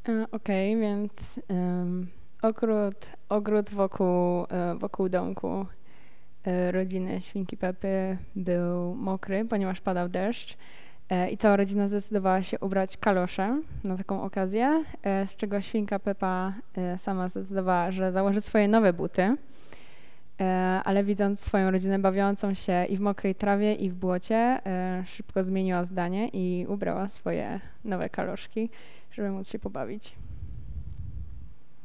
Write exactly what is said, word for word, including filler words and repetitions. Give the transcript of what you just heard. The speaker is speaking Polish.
E, Okej, więc em, ogród, ogród wokół, e, wokół domku e, rodziny Świnki Pepy był mokry, ponieważ padał deszcz. E, I cała rodzina zdecydowała się ubrać kalosze na taką okazję, e, z czego Świnka Pepa e, sama zdecydowała, że założy swoje nowe buty. E, Ale widząc swoją rodzinę bawiącą się i w mokrej trawie, i w błocie, e, szybko zmieniła zdanie i ubrała swoje nowe kaloszki, żeby móc się pobawić.